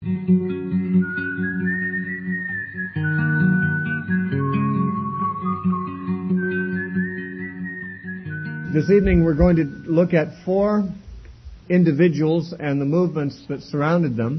This evening we're going to look at 4 individuals and the movements that surrounded them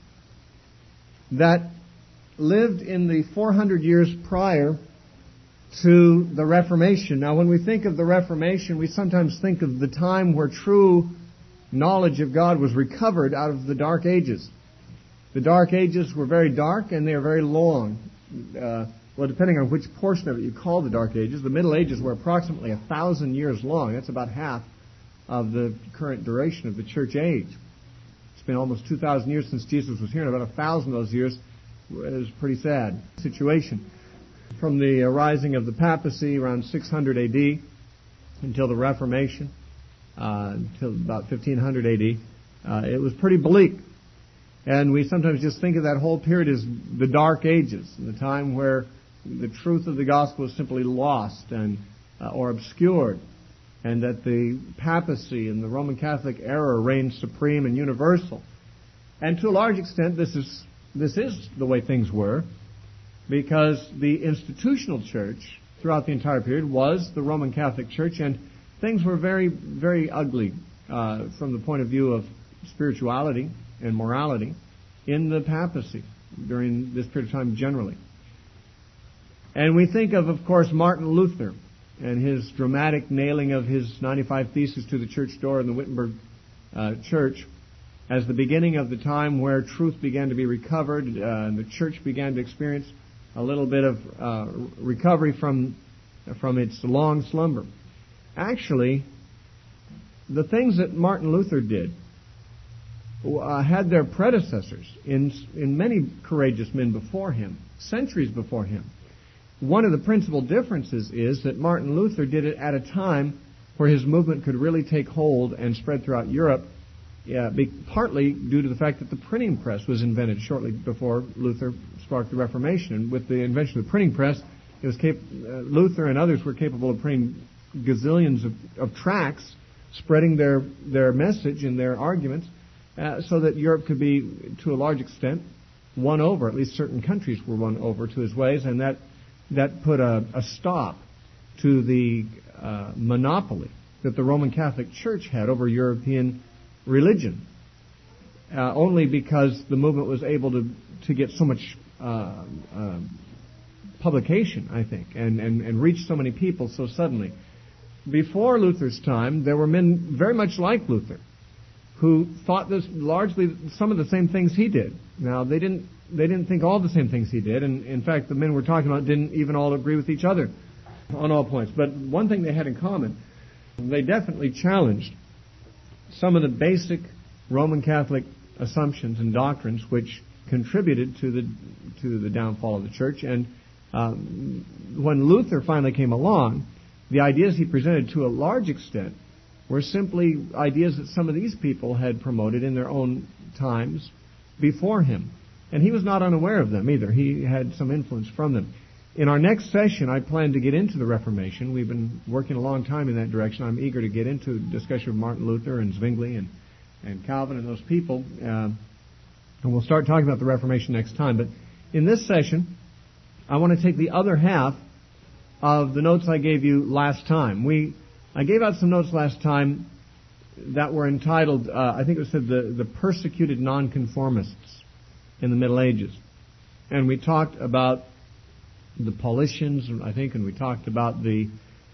that lived in the 400 years prior to the Reformation. Now, when we think of the Reformation, we sometimes think of the time where true knowledge of God was recovered out of the Dark Ages. The Dark Ages were very dark and they are very long. Well, depending on which portion of it you call the Dark Ages, the Middle Ages were approximately 1,000 years long. That's about half of the current duration of the church age. It's been almost 2,000 years since Jesus was here, and about 1,000 of those years is a pretty sad situation. From the rising of the papacy around 600 A.D. until the Reformation, until about 1500 A.D., it was pretty bleak. And we sometimes just think of that whole period as the Dark Ages, the time where the truth of the gospel was simply lost and or obscured, and that the papacy and the Roman Catholic error reigned supreme and universal. And to a large extent, this is the way things were, because the institutional church throughout the entire period was the Roman Catholic Church, and things were very, very ugly from the point of view of spirituality and morality in the papacy during this period of time generally. And we think of course, Martin Luther and his dramatic nailing of his 95 Theses to the church door in the Wittenberg church as the beginning of the time where truth began to be recovered, and the church began to experience a little bit of recovery from its long slumber. Actually, the things that Martin Luther did had their predecessors in many courageous men before him, centuries before him. One of the principal differences is that Martin Luther did it at a time where his movement could really take hold and spread throughout Europe, partly due to the fact that the printing press was invented shortly before Luther sparked the Reformation. And with the invention of the printing press, it was Luther and others were capable of printing gazillions of tracts, spreading their message and their arguments, so that Europe could be, to a large extent, won over. At least certain countries were won over to his ways, and that put a stop to the monopoly that the Roman Catholic Church had over European religion, only because the movement was able to get so much publication, I think, and reach so many people so suddenly. Before Luther's time, there were men very much like Luther who thought this largely some of the same things he did. Now, they didn't think all the same things he did, and in fact, the men we're talking about didn't even all agree with each other on all points. But one thing they had in common, they definitely challenged some of the basic Roman Catholic assumptions and doctrines which contributed to the downfall of the church. And when Luther finally came along, the ideas he presented to a large extent were simply ideas that some of these people had promoted in their own times before him. And he was not unaware of them either. He had some influence from them. In our next session, I plan to get into the Reformation. We've been working a long time in that direction. I'm eager to get into a discussion of Martin Luther and Zwingli and Calvin and those people. And we'll start talking about the Reformation next time. But in this session, I want to take the other half of the notes I gave you last time. I gave out some notes last time that were entitled, I think it said the persecuted nonconformists in the Middle Ages. And we talked about the Paulicians, I think, and we talked about the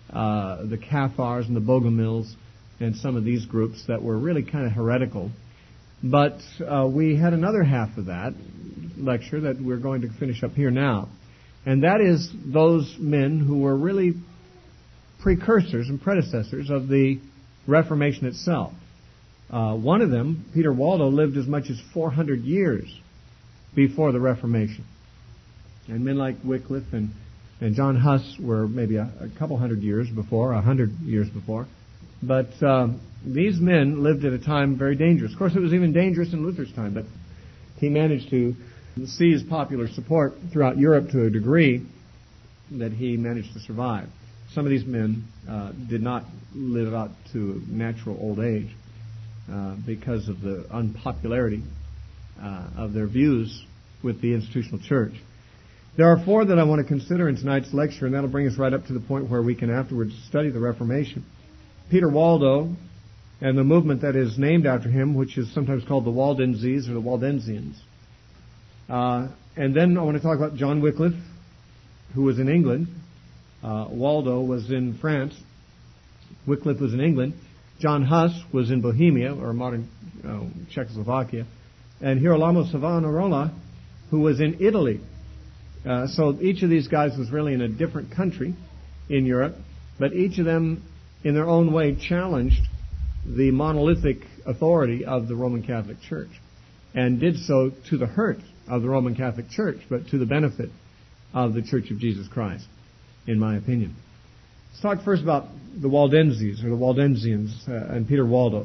Cathars and the Bogomils and some of these groups that were really kind of heretical. But we had another half of that lecture that we're going to finish up here now. And that is those men who were really precursors and predecessors of the Reformation itself. One of them, Peter Waldo, lived as much as 400 years before the Reformation. And men like Wycliffe and John Huss were maybe a couple hundred years before, 100 years before. But these men lived at a time very dangerous. Of course, it was even dangerous in Luther's time, but he managed to seize popular support throughout Europe to a degree that he managed to survive. Some of these men did not live out to natural old age because of the unpopularity of their views with the institutional church. There are four that I want to consider in tonight's lecture, and that'll bring us right up to the point where we can afterwards study the Reformation. Peter Waldo and the movement that is named after him, which is sometimes called the Waldenses or the Waldensians. And then I want to talk about John Wycliffe, who was in England. Waldo was in France. Wycliffe was in England. John Huss was in Bohemia, or modern Czechoslovakia. And Girolamo Savonarola, who was in Italy. So each of these guys was really in a different country in Europe, but each of them, in their own way, challenged the monolithic authority of the Roman Catholic Church, and did so to the hurt of the Roman Catholic Church, but to the benefit of the Church of Jesus Christ, in my opinion. Let's talk first about the Waldenses, or the Waldensians, and Peter Waldo.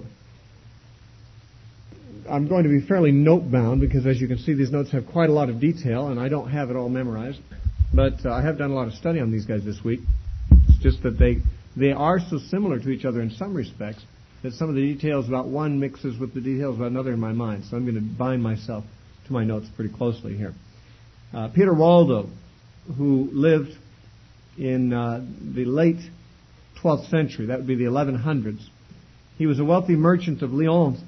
I'm going to be fairly note-bound because, as you can see, these notes have quite a lot of detail, and I don't have it all memorized. But I have done a lot of study on these guys this week. It's just that they are so similar to each other in some respects that some of the details about one mixes with the details about another in my mind. So I'm going to bind myself to my notes pretty closely here. Peter Waldo, who lived in the late 12th century, that would be the 1100s. He was a wealthy merchant of Lyon.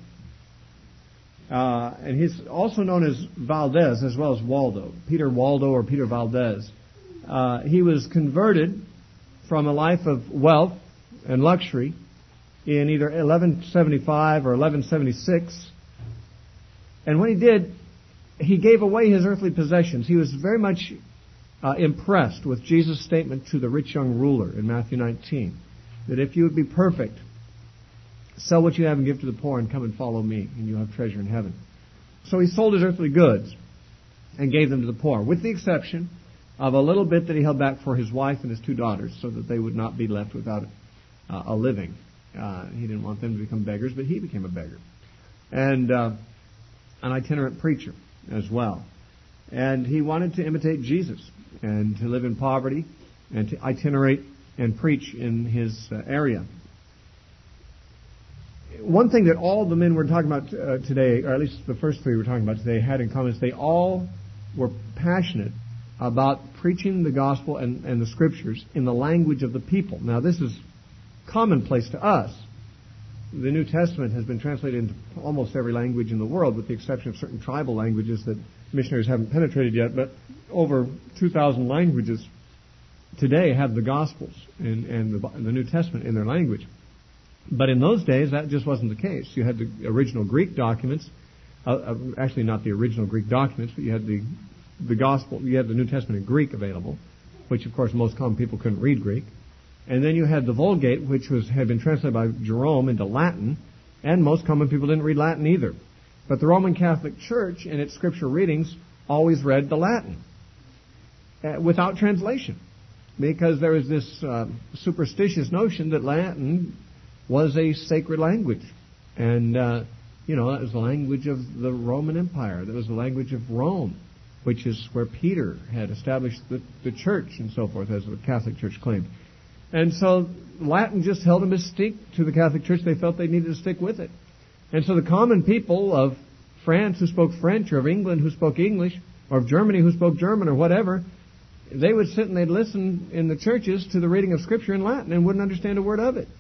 And he's also known as Valdez as well as Waldo, Peter Waldo or Peter Valdez. He was converted from a life of wealth and luxury in either 1175 or 1176. And when he did, he gave away his earthly possessions. He was very much impressed with Jesus' statement to the rich young ruler in Matthew 19, that if you would be perfect, sell what you have and give to the poor and come and follow me, and you'll have treasure in heaven. So he sold his earthly goods and gave them to the poor, with the exception of a little bit that he held back for his wife and his two daughters, so that they would not be left without a living. He didn't want them to become beggars, but he became a beggar. And an itinerant preacher as well. And he wanted to imitate Jesus and to live in poverty and to itinerate and preach in his area. One thing that all the men we're talking about today, or at least the first three we're talking about today, had in common is they all were passionate about preaching the gospel and the scriptures in the language of the people. Now, this is commonplace to us. The New Testament has been translated into almost every language in the world, with the exception of certain tribal languages that missionaries haven't penetrated yet. But over 2,000 languages today have the Gospels and the New Testament in their language. But in those days, that just wasn't the case. You had the original Greek documents, actually not the original Greek documents, but you had the Gospel, you had the New Testament in Greek available, which of course most common people couldn't read Greek. And then you had the Vulgate, which had been translated by Jerome into Latin, and most common people didn't read Latin either. But the Roman Catholic Church, in its scripture readings, always read the Latin without translation, because there was this superstitious notion that Latin was a sacred language. And, that was the language of the Roman Empire. That was the language of Rome, which is where Peter had established the church and so forth, as the Catholic Church claimed. And so Latin just held a mystique to the Catholic Church. They felt they needed to stick with it. And so the common people of France who spoke French, or of England who spoke English, or of Germany who spoke German, or whatever, they would sit and they'd listen in the churches to the reading of Scripture in Latin and wouldn't understand a word of it.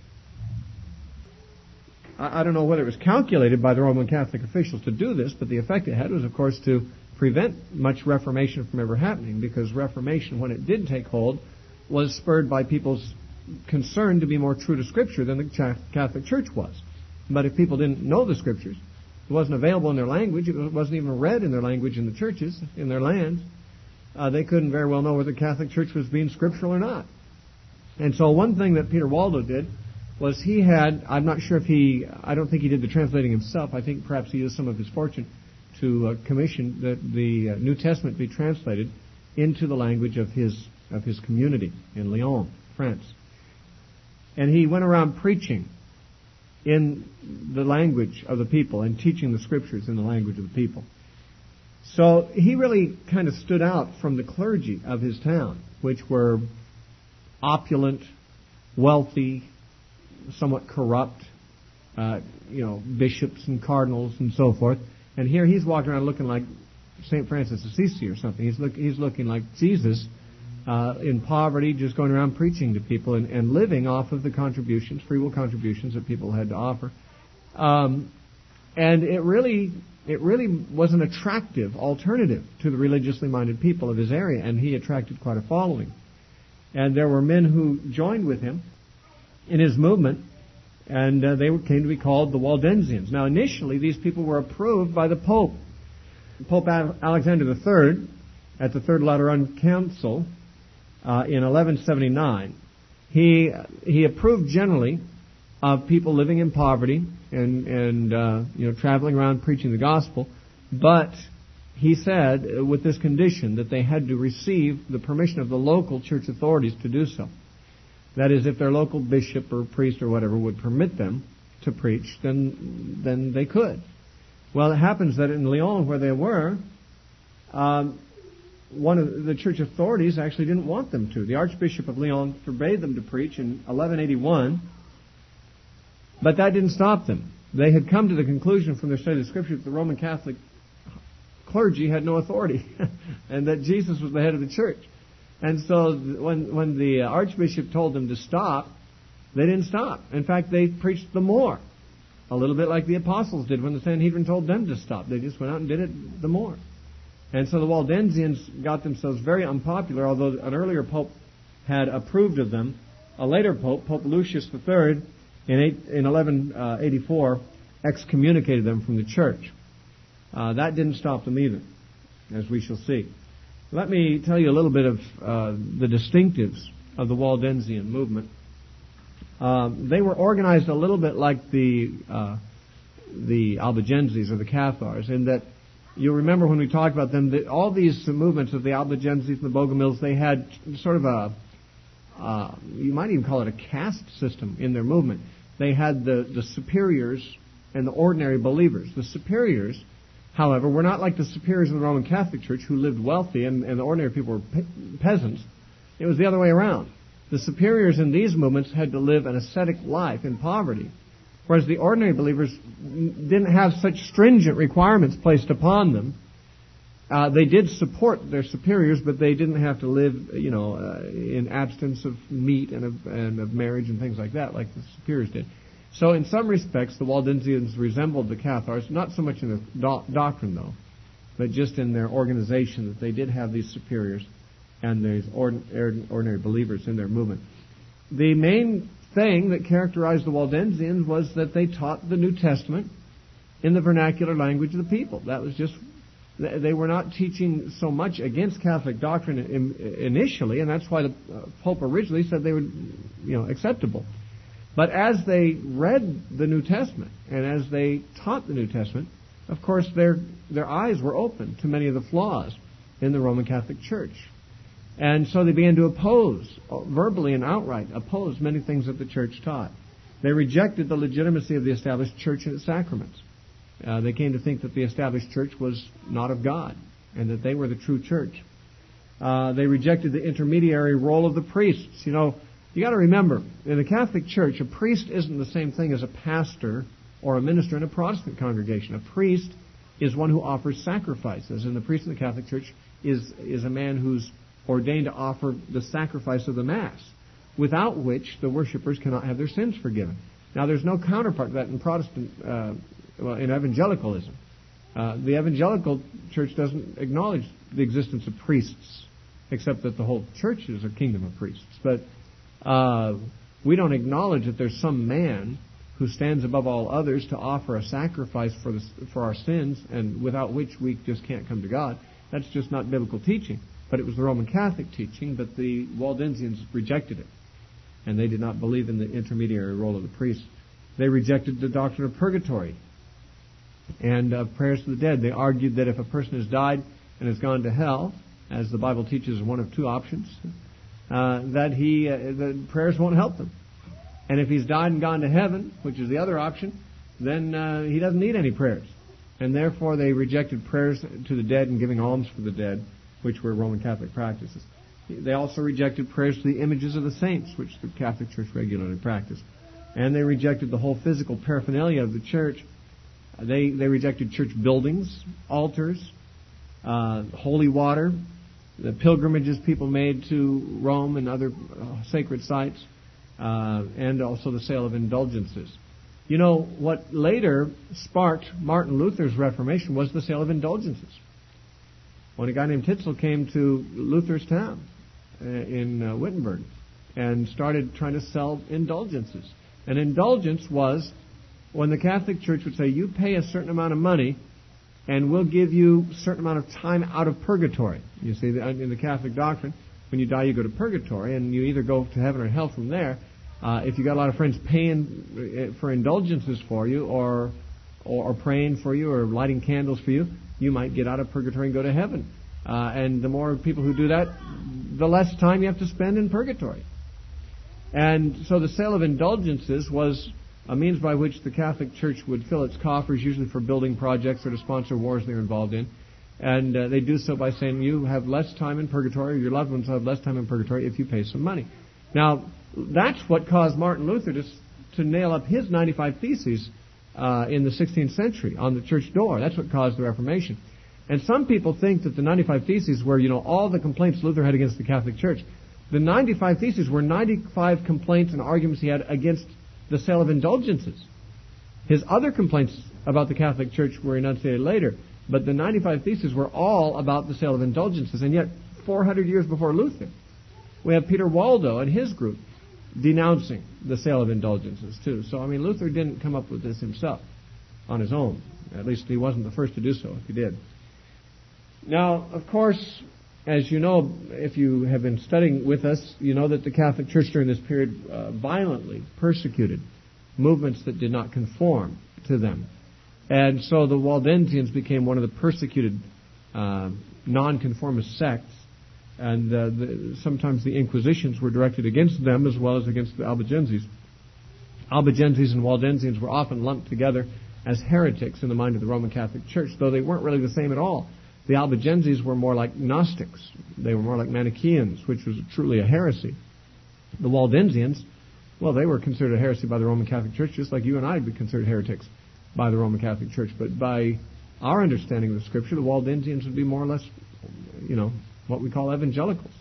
I don't know whether it was calculated by the Roman Catholic officials to do this, but the effect it had was, of course, to prevent much Reformation from ever happening, because Reformation, when it did take hold, was spurred by people's concern to be more true to Scripture than the Catholic Church was. But if people didn't know the Scriptures, it wasn't available in their language, it wasn't even read in their language in the churches, in their lands, they couldn't very well know whether the Catholic Church was being scriptural or not. And so one thing that Peter Waldo did was he had, I'm not sure if I don't think he did the translating himself. I think perhaps he used some of his fortune to commission that the New Testament be translated into the language of his community in Lyon, France. And he went around preaching in the language of the people and teaching the Scriptures in the language of the people. So he really kind of stood out from the clergy of his town, which were opulent, wealthy, somewhat corrupt, bishops and cardinals and so forth. And here he's walking around looking like St. Francis of Assisi or something. He's looking like Jesus in poverty, just going around preaching to people and living off of the contributions, free will contributions that people had to offer. And it really was an attractive alternative to the religiously minded people of his area, and he attracted quite a following. And there were men who joined with him in his movement, and they came to be called the Waldensians. Now, initially, these people were approved by the Pope. Pope Alexander III, at the Third Lateran Council in 1179, he approved generally of people living in poverty and traveling around preaching the gospel, but he said with this condition that they had to receive the permission of the local church authorities to do so. That is, if their local bishop or priest or whatever would permit them to preach, then they could. Well, it happens that in Lyon, where they were, one of the church authorities actually didn't want them to. The Archbishop of Lyon forbade them to preach in 1181, but that didn't stop them. They had come to the conclusion from their study of Scripture that the Roman Catholic clergy had no authority and that Jesus was the head of the church. And so when the Archbishop told them to stop, they didn't stop. In fact, they preached the more. A little bit like the apostles did when the Sanhedrin told them to stop. They just went out and did it the more. And so the Waldensians got themselves very unpopular, although an earlier pope had approved of them. A later pope, Pope Lucius III, in 1184, excommunicated them from the church. That didn't stop them either, as we shall see. Let me tell you a little bit of the distinctives of the Waldensian movement. They were organized a little bit like the Albigenses or the Cathars, in that you'll remember when we talked about them that all these movements of the Albigenses and the Bogomils, they had sort of you might even call it a caste system in their movement. They had the superiors and the ordinary believers. The superiors, however, were not like the superiors of the Roman Catholic Church who lived wealthy and the ordinary people were peasants. It was the other way around. The superiors in these movements had to live an ascetic life in poverty, whereas the ordinary believers didn't have such stringent requirements placed upon them. They did support their superiors, but they didn't have to live, in abstinence of meat and of marriage and things like that, like the superiors did. So in some respects, the Waldensians resembled the Cathars, not so much in their doctrine, though, but just in their organization, that they did have these superiors and these ordinary believers in their movement. The main thing that characterized the Waldensians was that they taught the New Testament in the vernacular language of the people. That was just, they were not teaching so much against Catholic doctrine initially, and that's why the Pope originally said they were, acceptable. But as they read the New Testament and as they taught the New Testament, of course their eyes were open to many of the flaws in the Roman Catholic Church. And so they began to oppose, verbally and outright, oppose many things that the Church taught. They rejected the legitimacy of the established Church and its sacraments. They came to think that the established Church was not of God and that they were the true Church. They rejected the intermediary role of the priests. You got to remember, in the Catholic Church, a priest isn't the same thing as a pastor or a minister in a Protestant congregation. A priest is one who offers sacrifices, and the priest in the Catholic Church is a man who's ordained to offer the sacrifice of the Mass, without which the worshippers cannot have their sins forgiven. Now, there's no counterpart to that in Protestant, in evangelicalism. The evangelical church doesn't acknowledge the existence of priests, except that the whole church is a kingdom of priests. But we don't acknowledge that there's some man who stands above all others to offer a sacrifice for our sins, and without which we just can't come to God. That's just not biblical teaching. But it was the Roman Catholic teaching, but the Waldensians rejected it. And they did not believe in the intermediary role of the priest. They rejected the doctrine of purgatory and of prayers to the dead. They argued that if a person has died and has gone to hell, as the Bible teaches one of two options, that the prayers won't help them. And if he's died and gone to heaven, which is the other option, then he doesn't need any prayers. And therefore they rejected prayers to the dead and giving alms for the dead, which were Roman Catholic practices. They also rejected prayers to the images of the saints, which the Catholic Church regularly practiced. And they rejected the whole physical paraphernalia of the church, They rejected church buildings, altars, holy water, the pilgrimages people made to Rome and other sacred sites, and also the sale of indulgences. You know, what later sparked Martin Luther's Reformation was the sale of indulgences. When a guy named Tetzel came to Luther's town in Wittenberg and started trying to sell indulgences. An indulgence was when the Catholic Church would say, you pay a certain amount of money and we'll give you a certain amount of time out of purgatory. You see, in the Catholic doctrine, when you die you go to purgatory and you either go to heaven or hell from there. If you got a lot of friends paying for indulgences for you or praying for you or lighting candles for you, you might get out of purgatory and go to heaven. And the more people who do that, the less time you have to spend in purgatory. And so the sale of indulgences was a means by which the Catholic Church would fill its coffers, usually for building projects or to sponsor wars they're involved in. And they do so by saying you have less time in purgatory, or your loved ones have less time in purgatory if you pay some money. Now, that's what caused Martin Luther to nail up his 95 Theses in the 16th century on the church door. That's what caused the Reformation. And some people think that the 95 Theses were, all the complaints Luther had against the Catholic Church. The 95 Theses were 95 complaints and arguments he had against the sale of indulgences. His other complaints about the Catholic Church were enunciated later, but the 95 Theses were all about the sale of indulgences. And yet, 400 years before Luther, we have Peter Waldo and his group denouncing the sale of indulgences too. So, Luther didn't come up with this himself on his own. At least he wasn't the first to do so, if he did. Now, of course, as you know, if you have been studying with us, you know that the Catholic Church during this period violently persecuted movements that did not conform to them. And so the Waldensians became one of the persecuted nonconformist sects. And sometimes the Inquisitions were directed against them as well as against the Albigenses. Albigenses and Waldensians were often lumped together as heretics in the mind of the Roman Catholic Church, though they weren't really the same at all. The Albigenses were more like Gnostics. They were more like Manichaeans, which was truly a heresy. The Waldensians, well, they were considered a heresy by the Roman Catholic Church, just like you and I would be considered heretics by the Roman Catholic Church. But by our understanding of the Scripture, the Waldensians would be more or less, what we call evangelicals.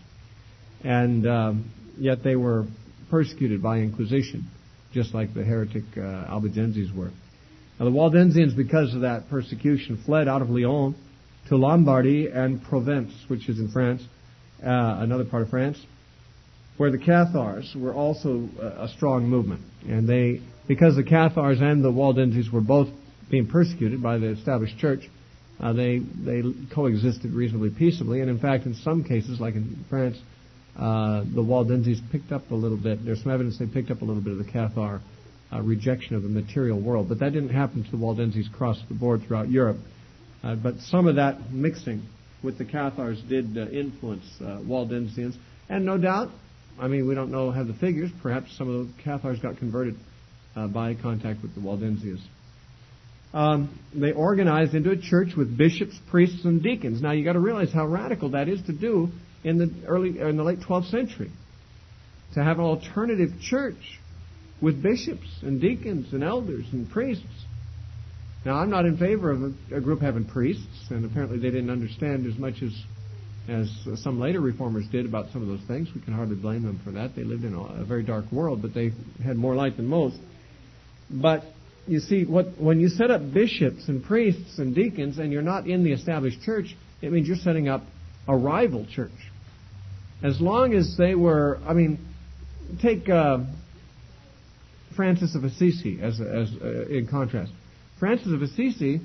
And yet they were persecuted by Inquisition, just like the heretic Albigenses were. Now the Waldensians, because of that persecution, fled out of Lyon to Lombardy and Provence, which is in France, another part of France, where the Cathars were also a strong movement. And because the Cathars and the Waldenses were both being persecuted by the established church, they coexisted reasonably peaceably. And in fact, in some cases, like in France, the Waldenses picked up a little bit. There's some evidence they picked up a little bit of the Cathar rejection of the material world. But that didn't happen to the Waldenses across the board throughout Europe. But some of that mixing with the Cathars did influence Waldensians. And no doubt, we don't have the figures, perhaps some of the Cathars got converted by contact with the Waldensians. They organized into a church with bishops, priests, and deacons. Now you got to realize how radical that is to do in the late 12th century. To have an alternative church with bishops and deacons and elders and priests. Now, I'm not in favor of a group having priests, and apparently they didn't understand as much as some later reformers did about some of those things. We can hardly blame them for that. They lived in a very dark world, but they had more light than most. But you see, when you set up bishops and priests and deacons and you're not in the established church, it means you're setting up a rival church. As long as they were, take Francis of Assisi as in contrast. Francis of Assisi,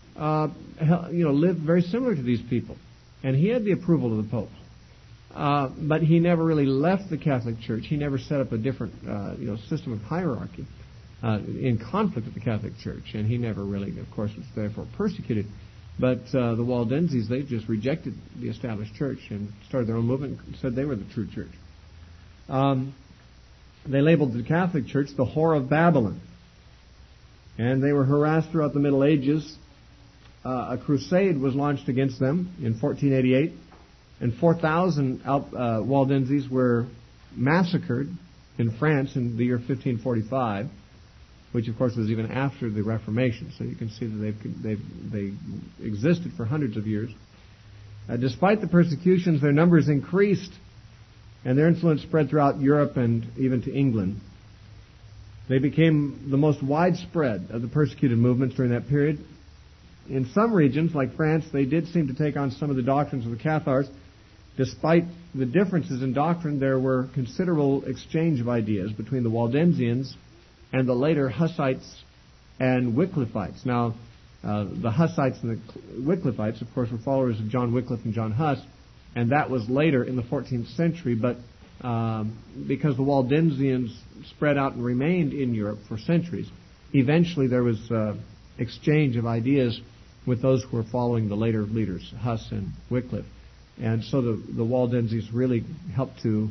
lived very similar to these people, and he had the approval of the popes. But he never really left the Catholic Church. He never set up a different, system of hierarchy in conflict with the Catholic Church, and he never really, of course, was therefore persecuted. But the Waldenses, they just rejected the established church and started their own movement and said they were the true church. They labeled the Catholic Church the whore of Babylon. And they were harassed throughout the Middle Ages. A crusade was launched against them in 1488, and 4,000 Waldenses were massacred in France in the year 1545. which of course was even after the Reformation. So you can see that they existed for hundreds of years. Despite the persecutions, their numbers increased, and their influence spread throughout Europe and even to England. They became the most widespread of the persecuted movements during that period. In some regions, like France, they did seem to take on some of the doctrines of the Cathars. Despite the differences in doctrine, there were considerable exchange of ideas between the Waldensians and the later Hussites and Wycliffites. Now, the Hussites and the Wycliffites, of course, were followers of John Wycliffe and John Huss, and that was later in the 14th century, but because the Waldensians spread out and remained in Europe for centuries, eventually there was exchange of ideas with those who were following the later leaders, Huss and Wycliffe. And so the Waldensians really helped to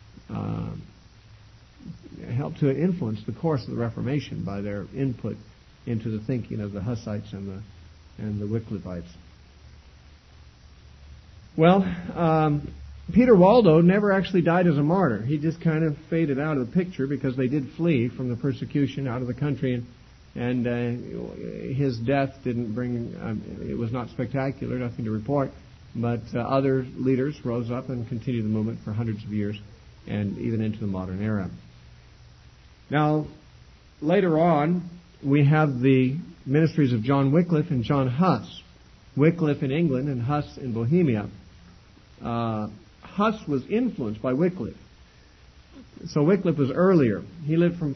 influence the course of the Reformation by their input into the thinking of the Hussites and the Wycliffites. Well, Peter Waldo never actually died as a martyr. He just kind of faded out of the picture because they did flee from the persecution out of the country, and his death didn't bring, it was not spectacular, nothing to report, but other leaders rose up and continued the movement for hundreds of years and even into the modern era. Now, later on, we have the ministries of John Wycliffe and John Huss. Wycliffe in England and Huss in Bohemia. Huss was influenced by Wycliffe. So Wycliffe was earlier. He lived from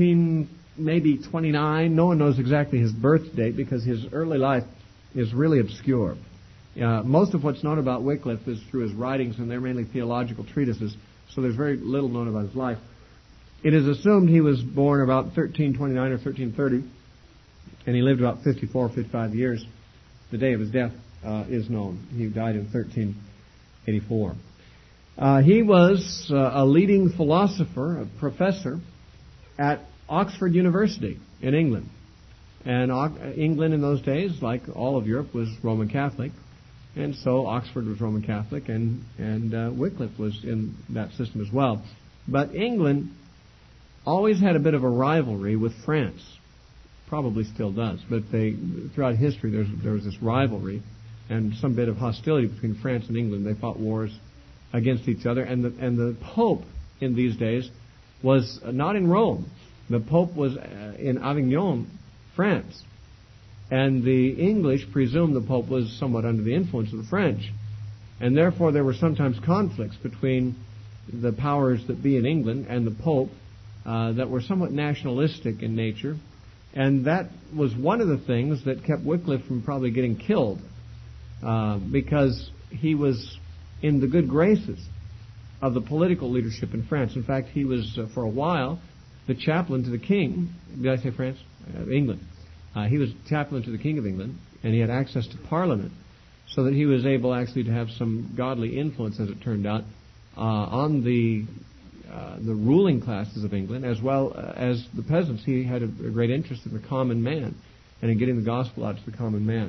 1329. No one knows exactly his birth date because his early life is really obscure. Most of what's known about Wycliffe is through his writings, and they're mainly theological treatises, so there's very little known about his life. It is assumed he was born about 1329 or 1330, and he lived about 54 or 55 years. The day of his death is known. He died in 1384. He was a leading philosopher, a professor at Oxford University in England. And England in those days, like all of Europe, was Roman Catholic. And so Oxford was Roman Catholic, and Wycliffe was in that system as well. But England always had a bit of a rivalry with France. Probably still does. But throughout history, there was this rivalry and some bit of hostility between France and England. They fought wars against each other. And the Pope in these days was not in Rome. The Pope was in Avignon, France. And the English presumed the Pope was somewhat under the influence of the French. And therefore there were sometimes conflicts between the powers that be in England and the Pope that were somewhat nationalistic in nature. And that was one of the things that kept Wycliffe from probably getting killed because he was in the good graces of the political leadership in France. In fact, he was, for a while, the chaplain to the king. Did I say France? England. He was chaplain to the King of England, and he had access to Parliament, so that he was able actually to have some godly influence, as it turned out, on the ruling classes of England, as well as the peasants. He had a great interest in the common man and in getting the gospel out to the common man.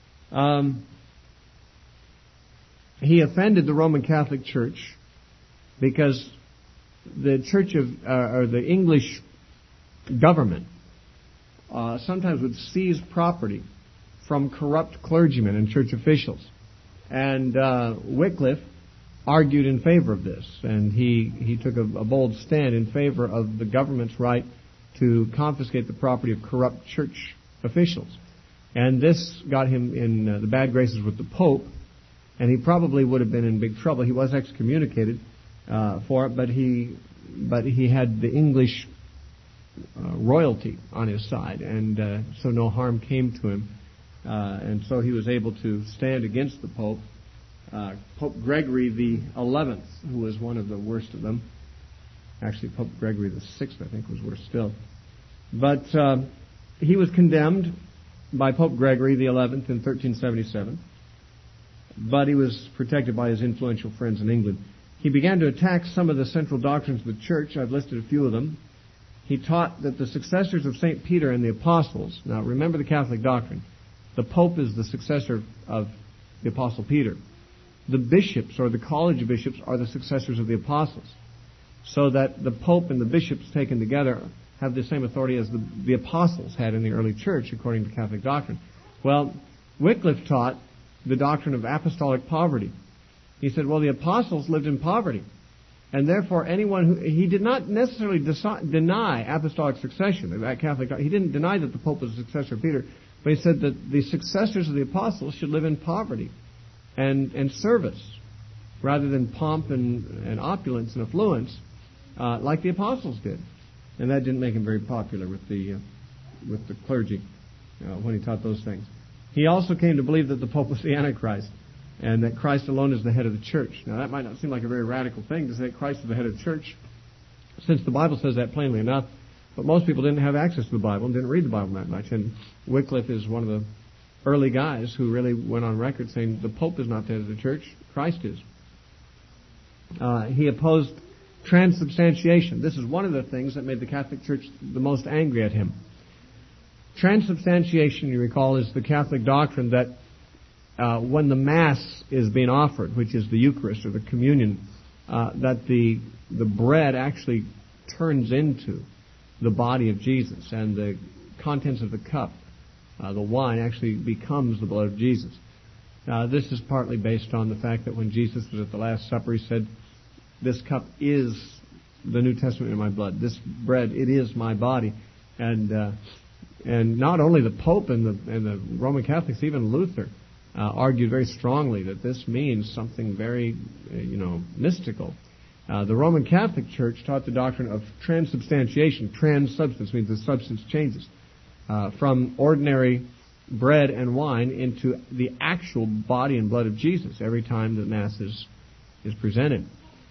He offended the Roman Catholic Church because the Church or the English government sometimes would seize property from corrupt clergymen and church officials. And Wycliffe argued in favor of this, and he took a bold stand in favor of the government's right to confiscate the property of corrupt church officials. And this got him in the bad graces with the Pope, and he probably would have been in big trouble. He was excommunicated for it, but he had the English royalty on his side, and so no harm came to him. And so he was able to stand against the Pope. Pope Gregory the 11th, who was one of the worst of them. Actually, Pope Gregory the 6th, I think, was worse still. But he was condemned by Pope Gregory the 11th in 1377. But he was protected by his influential friends in England. He began to attack some of the central doctrines of the Church. I've listed a few of them. He taught that the successors of St. Peter and the apostles, now remember the Catholic doctrine, the Pope is the successor of the Apostle Peter. The bishops, or the college of bishops, are the successors of the apostles. So that the Pope and the bishops taken together have the same authority as the apostles had in the early church, according to Catholic doctrine. Well, Wycliffe taught the doctrine of apostolic poverty. He said, well, the apostles lived in poverty, and therefore he did not necessarily deny apostolic succession. That Catholic, he didn't deny that the Pope was a successor of Peter, but he said that the successors of the apostles should live in poverty and service, rather than pomp and opulence and affluence, like the apostles did. And that didn't make him very popular with the clergy when he taught those things. He also came to believe that the Pope was the Antichrist, and that Christ alone is the head of the church. Now, that might not seem like a very radical thing to say that Christ is the head of the church, since the Bible says that plainly enough. But most people didn't have access to the Bible and didn't read the Bible that much. And Wycliffe is one of the early guys who really went on record saying the Pope is not the head of the church, Christ is. He opposed transubstantiation. This is one of the things that made the Catholic Church the most angry at him. Transubstantiation, you recall, is the Catholic doctrine that when the Mass is being offered, which is the Eucharist or the communion, that the bread actually turns into the body of Jesus, and the contents of the cup, the wine, actually becomes the blood of Jesus. This is partly based on the fact that when Jesus was at the Last Supper, he said, "This cup is the New Testament in my blood. This bread, it is my body." And not only the Pope and the Roman Catholics, even Luther, argued very strongly that this means something very, mystical. The Roman Catholic Church taught the doctrine of transubstantiation. Trans-substance means the substance changes from ordinary bread and wine into the actual body and blood of Jesus every time the Mass is presented.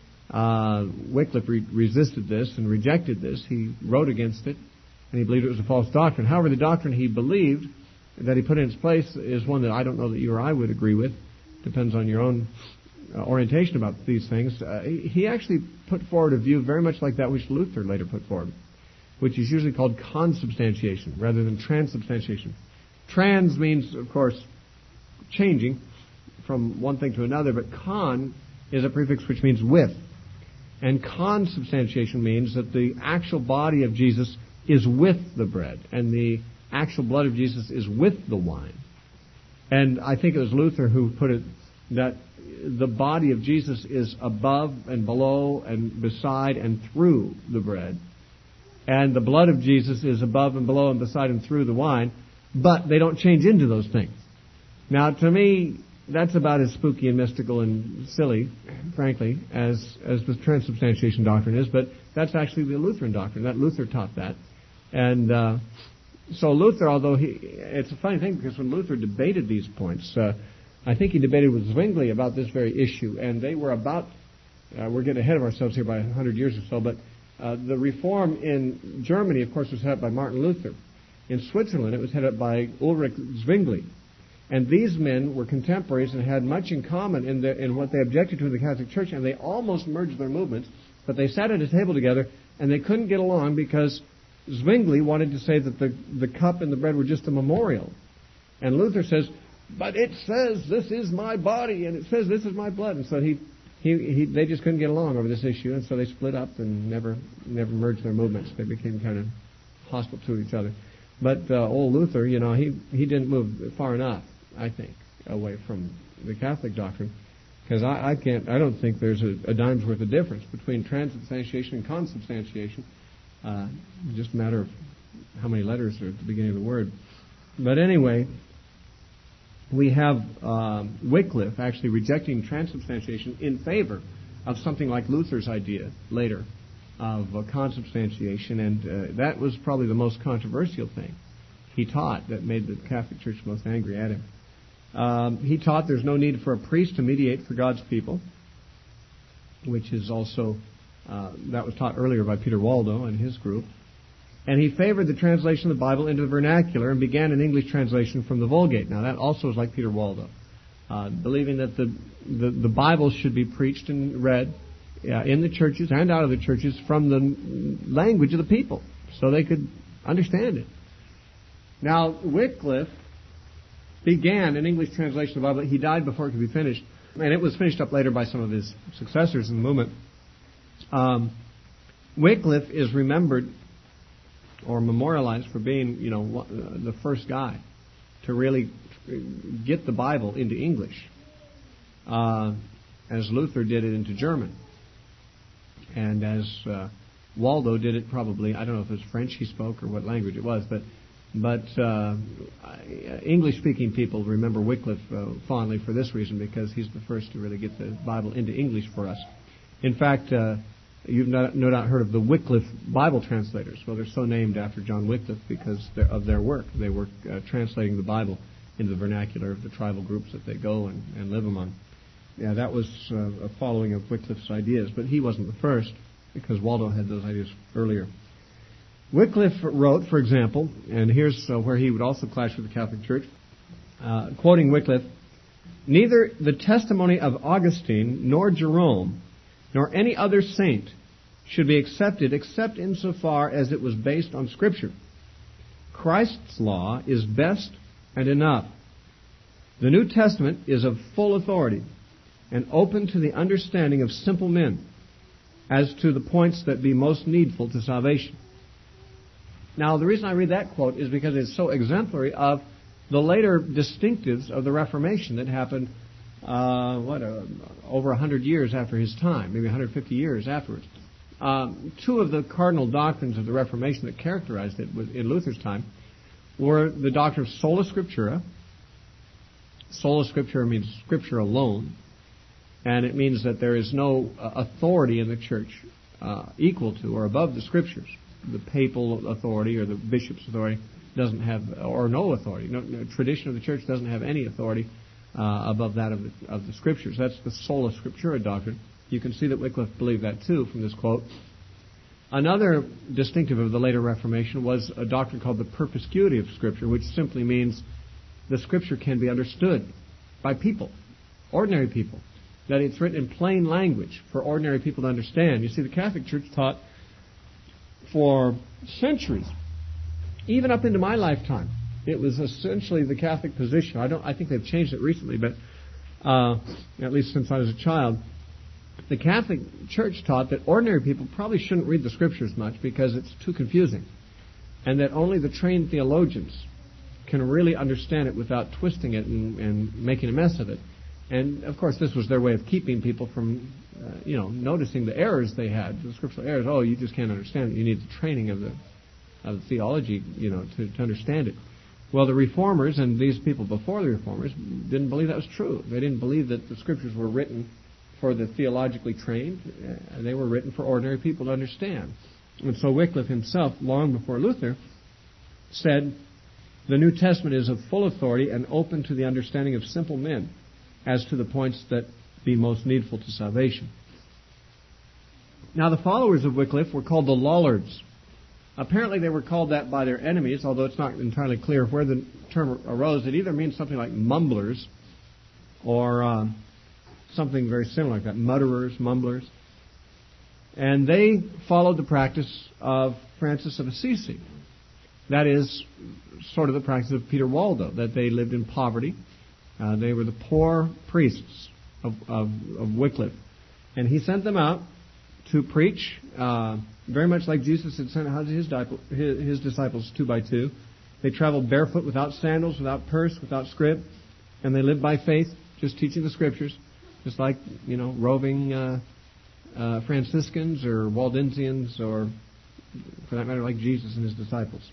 Wycliffe resisted this and rejected this. He wrote against it, and he believed it was a false doctrine. However, the doctrine he believed, that he put in its place, is one that I don't know that you or I would agree with. Depends on your own orientation about these things. He actually put forward a view very much like that which Luther later put forward, which is usually called consubstantiation rather than transubstantiation. Trans means, of course, changing from one thing to another, but con is a prefix which means with. And consubstantiation means that the actual body of Jesus is with the bread, and the actual blood of Jesus is with the wine. And I think it was Luther who put it that the body of Jesus is above and below and beside and through the bread, and the blood of Jesus is above and below and beside and through the wine, but they don't change into those things. Now, to me, that's about as spooky and mystical and silly, frankly, as the transubstantiation doctrine is, but that's actually the Lutheran doctrine. That Luther taught that. And so Luther, although it's a funny thing, because when Luther debated these points, I think he debated with Zwingli about this very issue, and they were about, we're getting ahead of ourselves here by 100 years or so, but the reform in Germany, of course, was headed up by Martin Luther. In Switzerland, it was headed up by Ulrich Zwingli. And these men were contemporaries and had much in common in what they objected to in the Catholic Church, and they almost merged their movements, but they sat at a table together, and they couldn't get along because Zwingli wanted to say that the cup and the bread were just a memorial. And Luther says, but it says this is my body, and it says this is my blood. And so they just couldn't get along over this issue, and so they split up and never merged their movements. They became kind of hostile to each other. But old Luther, he didn't move far enough, I think, away from the Catholic doctrine, because I don't think there's a dime's worth of difference between transubstantiation and consubstantiation. Just a matter of how many letters are at the beginning of the word. But anyway, we have Wycliffe actually rejecting transubstantiation in favor of something like Luther's idea later of consubstantiation, and that was probably the most controversial thing he taught that made the Catholic Church most angry at him. He taught there's no need for a priest to mediate for God's people, which is also, that was taught earlier by Peter Waldo and his group. And he favored the translation of the Bible into the vernacular and began an English translation from the Vulgate. Now that also is like Peter Waldo, believing that the Bible should be preached and read in the churches and out of the churches from the language of the people so they could understand it. Now, Wycliffe began an English translation of the Bible. He died before it could be finished, and it was finished up later by some of his successors in the movement. Wycliffe is remembered or memorialized for being, the first guy to really get the Bible into English, as Luther did it into German, and as Waldo did it probably, I don't know if it was French he spoke or what language it was, but English-speaking people remember Wycliffe fondly for this reason, because he's the first to really get the Bible into English for us. In fact, you've no doubt heard of the Wycliffe Bible translators. Well, they're so named after John Wycliffe because of their work. They were translating the Bible into the vernacular of the tribal groups that they go and live among. Yeah, that was a following of Wycliffe's ideas, but he wasn't the first, because Waldo had those ideas earlier. Wycliffe wrote, for example, and here's where he would also clash with the Catholic Church, quoting Wycliffe, "Neither the testimony of Augustine nor Jerome nor any other saint should be accepted except insofar as it was based on Scripture. Christ's law is best and enough. The New Testament is of full authority and open to the understanding of simple men as to the points that be most needful to salvation." Now, the reason I read that quote is because it's so exemplary of the later distinctives of the Reformation that happened, over 100 years after his time, maybe 150 years afterwards. Two of the cardinal doctrines of the Reformation that characterized it in Luther's time were the doctrine of sola scriptura. Sola scriptura means Scripture alone, and it means that there is no authority in the church equal to or above the Scriptures. The papal authority or the bishop's authority doesn't have, or no authority. No, tradition of the church doesn't have any authority above that of the Scriptures. That's the sola scriptura doctrine. You can see that Wycliffe believed that too from this quote. Another distinctive of the later Reformation was a doctrine called the perspicuity of Scripture, which simply means the Scripture can be understood by people, ordinary people, that it's written in plain language for ordinary people to understand. You see, the Catholic Church taught for centuries, even up into my lifetime, it was essentially the Catholic position. I think they've changed it recently, but at least since I was a child, the Catholic Church taught that ordinary people probably shouldn't read the Scriptures much because it's too confusing, and that only the trained theologians can really understand it without twisting it and making a mess of it. And of course, this was their way of keeping people from, noticing the errors they had, the scriptural errors. Oh, you just can't understand it. You need the training of the theology, to understand it. Well, the Reformers and these people before the Reformers didn't believe that was true. They didn't believe that the Scriptures were written for the theologically trained, and they were written for ordinary people to understand. And so Wycliffe himself, long before Luther, said, "The New Testament is of full authority and open to the understanding of simple men as to the points that be most needful to salvation." Now, the followers of Wycliffe were called the Lollards. Apparently they were called that by their enemies, although it's not entirely clear where the term arose. It either means something like mumblers or something very similar like that, mutterers, mumblers. And they followed the practice of Francis of Assisi. That is sort of the practice of Peter Waldo, that they lived in poverty. They were the poor priests of Wycliffe. And he sent them out to preach, very much like Jesus had sent out his disciples 2 by 2. They traveled barefoot, without sandals, without purse, without scrip, and they lived by faith, just teaching the Scriptures, just like, roving Franciscans or Waldensians, or, for that matter, like Jesus and his disciples.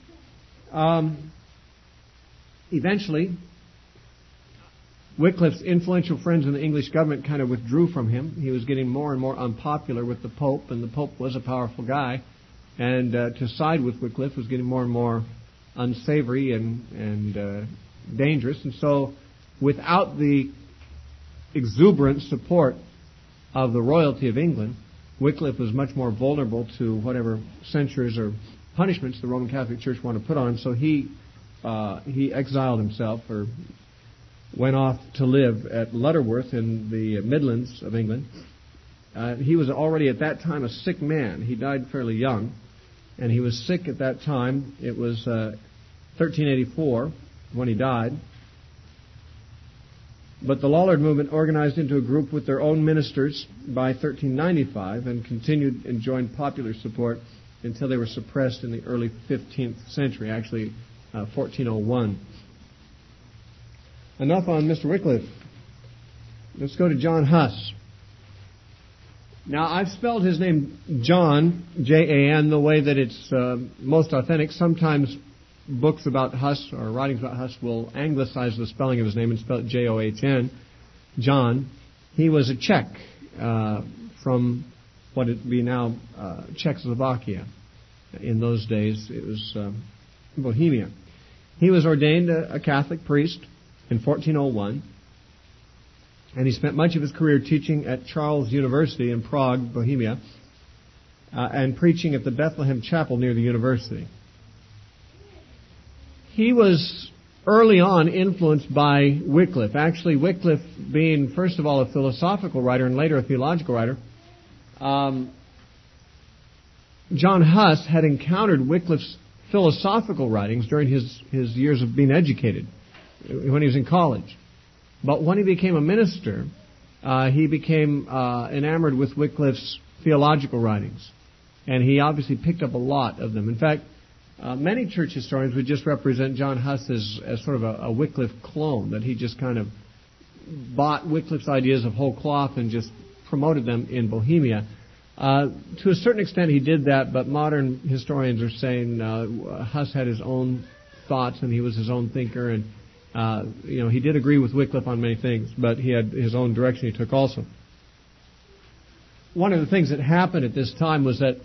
Eventually, Wycliffe's influential friends in the English government kind of withdrew from him. He was getting more and more unpopular with the Pope, and the Pope was a powerful guy. And to side with Wycliffe was getting more and more unsavory and dangerous. And so, without the exuberant support of the royalty of England, Wycliffe was much more vulnerable to whatever censures or punishments the Roman Catholic Church wanted to put on him. So he exiled himself, or went off to live at Lutterworth in the Midlands of England. He was already at that time a sick man. He died fairly young, and he was sick at that time. It was 1384 when he died. But the Lollard movement organized into a group with their own ministers by 1395 and continued enjoying popular support until they were suppressed in the early 15th century, actually 1401. Enough on Mr. Wycliffe. Let's go to John Huss. Now, I've spelled his name John, J-A-N, the way that it's most authentic. Sometimes books about Huss or writings about Huss will anglicize the spelling of his name and spell it J-O-H-N, John. He was a Czech from what would be now Czechoslovakia. In those days, it was Bohemia. He was ordained a Catholic priest in 1401, and he spent much of his career teaching at Charles University in Prague, Bohemia, and preaching at the Bethlehem Chapel near the university. He was early on influenced by Wycliffe. Actually, Wycliffe being, first of all, a philosophical writer and later a theological writer, John Huss had encountered Wycliffe's philosophical writings during his years of being educated, when he was in college. But when he became a minister, he became enamored with Wycliffe's theological writings. And he obviously picked up a lot of them. In fact, many church historians would just represent John Huss as sort of a Wycliffe clone, that he just kind of bought Wycliffe's ideas of whole cloth and just promoted them in Bohemia. To a certain extent he did that, but modern historians are saying Huss had his own thoughts and he was his own thinker, and he did agree with Wycliffe on many things, but he had his own direction he took also. One of the things that happened at this time was that,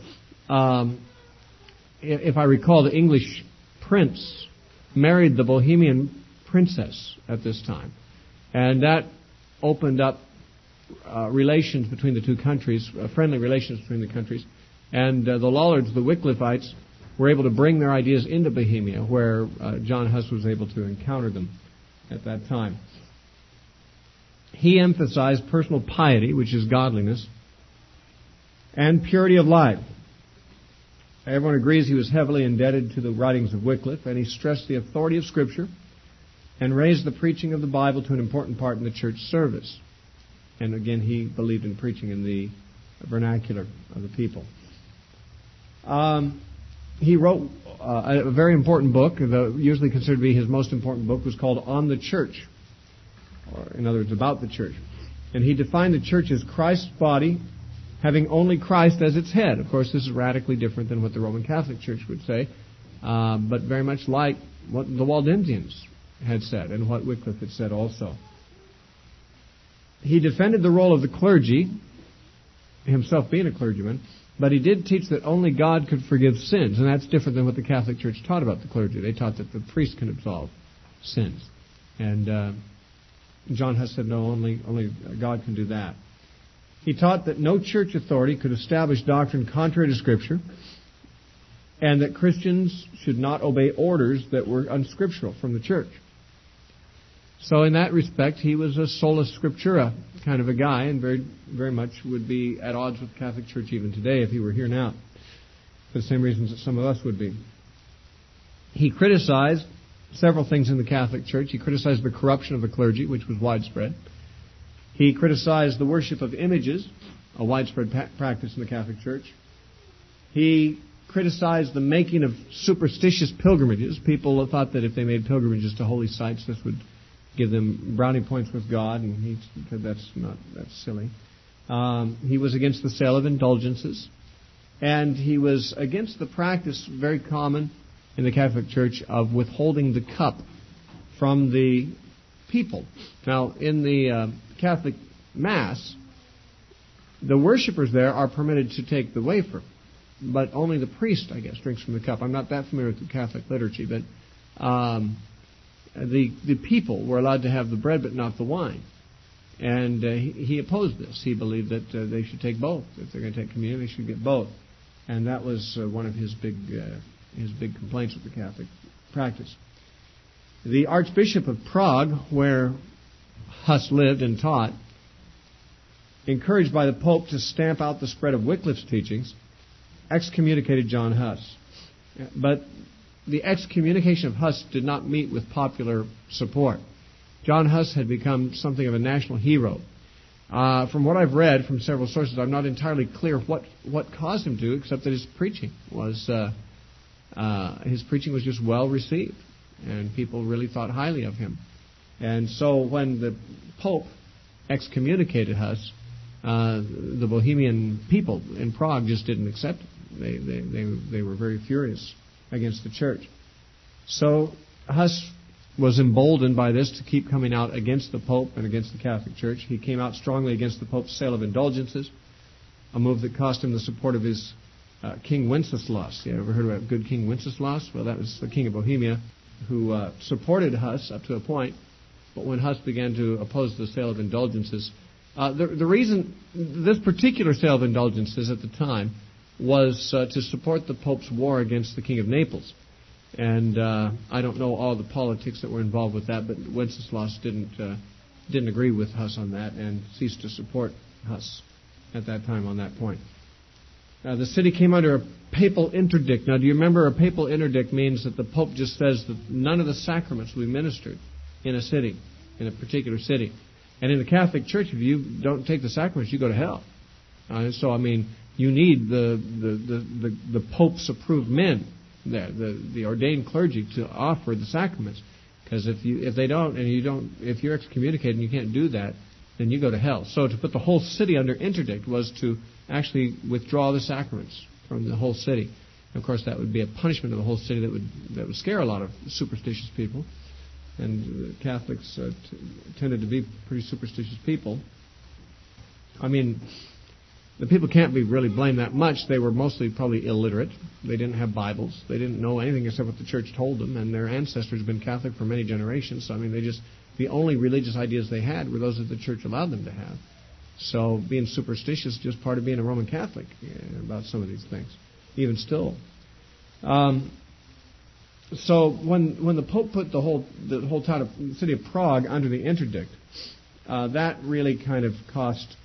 if I recall, the English prince married the Bohemian princess at this time, and that opened up relations between the two countries, friendly relations between the countries, and the Lollards, the Wycliffites, were able to bring their ideas into Bohemia, where John Huss was able to encounter them at that time. He emphasized personal piety, which is godliness, and purity of life. Everyone agrees he was heavily indebted to the writings of Wycliffe, and he stressed the authority of Scripture and raised the preaching of the Bible to an important part in the church service. And again, he believed in preaching in the vernacular of the people. He wrote a very important book, usually considered to be his most important book, was called On the Church, or in other words, about the church. And he defined the church as Christ's body, having only Christ as its head. Of course, this is radically different than what the Roman Catholic Church would say, but very much like what the Waldensians had said and what Wycliffe had said also. He defended the role of the clergy, himself being a clergyman, but he did teach that only God could forgive sins, and that's different than what the Catholic Church taught about the clergy. They taught that the priest can absolve sins. And John Huss said, no, only God can do that. He taught that no church authority could establish doctrine contrary to Scripture, and that Christians should not obey orders that were unscriptural from the church. So in that respect, he was a sola scriptura kind of a guy, and very, very much would be at odds with the Catholic Church even today if he were here now, for the same reasons that some of us would be. He criticized several things in the Catholic Church. He criticized the corruption of the clergy, which was widespread. He criticized the worship of images, a widespread practice in the Catholic Church. He criticized the making of superstitious pilgrimages. People thought that if they made pilgrimages to holy sites, this would give them brownie points with God, and he said that's silly. He was against the sale of indulgences, and he was against the practice, very common in the Catholic Church, of withholding the cup from the people. Now, in the Catholic Mass, the worshippers there are permitted to take the wafer, but only the priest, I guess, drinks from the cup. I'm not that familiar with the Catholic liturgy, but the people were allowed to have the bread but not the wine. And he opposed this. He believed that they should take both. If they're going to take communion, they should get both. And that was one of his big complaints with the Catholic practice. The Archbishop of Prague, where Huss lived and taught, encouraged by the Pope to stamp out the spread of Wycliffe's teachings, excommunicated John Huss. But the excommunication of Huss did not meet with popular support. John Huss had become something of a national hero. From what I've read from several sources, I'm not entirely clear what caused him to, except that his preaching was just well received, and people really thought highly of him. And so when the Pope excommunicated Huss, the Bohemian people in Prague just didn't accept it. They were very furious against the church. So Huss was emboldened by this to keep coming out against the Pope and against the Catholic Church. He came out strongly against the Pope's sale of indulgences, a move that cost him the support of his King Wenceslaus. You ever heard about good King Wenceslaus? Well, that was the king of Bohemia who supported Huss up to a point, but when Huss began to oppose the sale of indulgences, the reason this particular sale of indulgences at the time was to support the Pope's war against the King of Naples. And I don't know all the politics that were involved with that, but Wenceslaus didn't agree with Huss on that and ceased to support Huss at that time on that point. The city came under a papal interdict. Now, do you remember a papal interdict means that the Pope just says that none of the sacraments will be ministered in a city, in a particular city. And in the Catholic Church, if you don't take the sacraments, you go to hell. So, I mean, you need the Pope's approved men there, the ordained clergy, to offer the sacraments. Because if they don't, if you're excommunicated and you can't do that, then you go to hell. So to put the whole city under interdict was to actually withdraw the sacraments from the whole city. And of course, that would be a punishment of the whole city that would scare a lot of superstitious people. And Catholics tended to be pretty superstitious people. I mean, the people can't be really blamed that much. They were mostly probably illiterate. They didn't have Bibles. They didn't know anything except what the church told them, and their ancestors had been Catholic for many generations. So, I mean, the only religious ideas they had were those that the church allowed them to have. So being superstitious is just part of being a Roman Catholic about some of these things, even still. So when the Pope put the whole town of the city of Prague under the interdict, that really kind of cost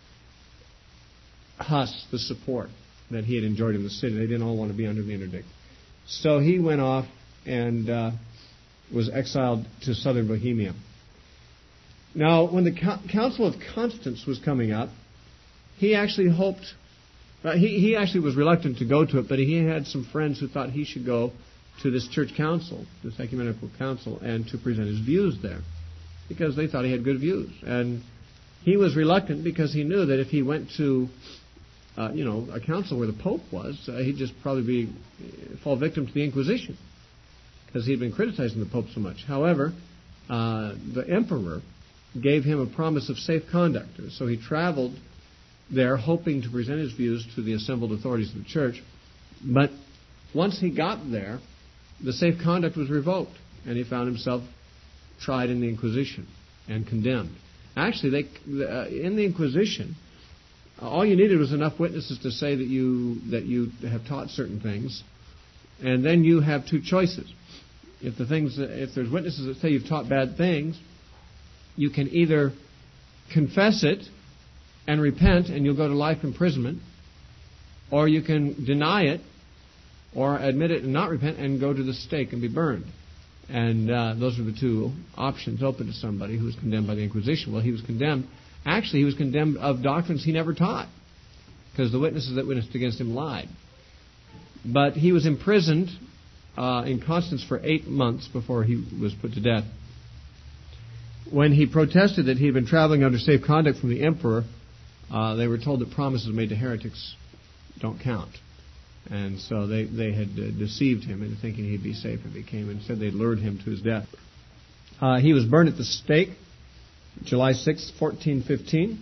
Huss the support that he had enjoyed in the city. They didn't all want to be under the interdict. So he went off and was exiled to southern Bohemia. Now, when the Council of Constance was coming up, he actually hoped, he actually was reluctant to go to it, but he had some friends who thought he should go to this church council, this ecumenical council, and to present his views there, because they thought he had good views. And he was reluctant because he knew that if he went to, a council where the Pope was, he'd just probably fall victim to the Inquisition, because he'd been criticizing the Pope so much. However, the emperor gave him a promise of safe conduct. So he traveled there hoping to present his views to the assembled authorities of the church. But once he got there, the safe conduct was revoked, and he found himself tried in the Inquisition and condemned. Actually, in the Inquisition, all you needed was enough witnesses to say that you have taught certain things, and then you have two choices. If there's witnesses that say you've taught bad things, you can either confess it and repent, and you'll go to life imprisonment, or you can deny it or admit it and not repent and go to the stake and be burned. And those are the two options open to somebody who was condemned by the Inquisition. Well, he was condemned. Actually, he was condemned of doctrines he never taught, because the witnesses that witnessed against him lied. But he was imprisoned in Constance for 8 months before he was put to death. When he protested that he had been traveling under safe conduct from the emperor, they were told that promises made to heretics don't count. And so they had deceived him into thinking he'd be safe if he came, and said they'd lured him to his death. He was burned at the stake July 6, 1415.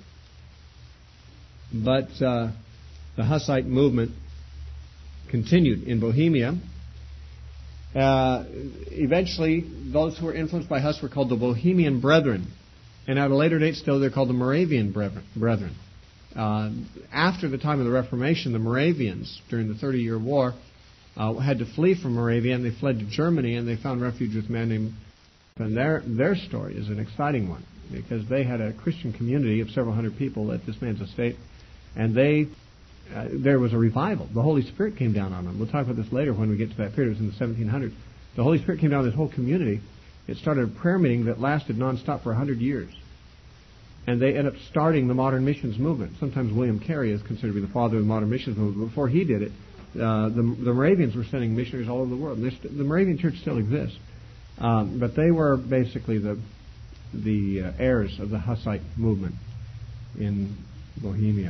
But the Hussite movement continued in Bohemia. Eventually, those who were influenced by Huss were called the Bohemian Brethren. And at a later date still, they're called the Moravian Brethren. After the time of the Reformation, the Moravians, during the 30-Year War, had to flee from Moravia, and they fled to Germany, and they found refuge with a man named... And their story is an exciting one, because they had a Christian community of several hundred people at this man's estate, and there was a revival. The Holy Spirit came down on them. We'll talk about this later when we get to that period. It was in the 1700s. The Holy Spirit came down on this whole community. It started a prayer meeting that lasted nonstop for 100 years. And they end up starting the modern missions movement. Sometimes William Carey is considered to be the father of the modern missions movement. Before he did it, the Moravians were sending missionaries all over the world. The Moravian Church still exists. But they were basically the heirs of the Hussite movement in Bohemia.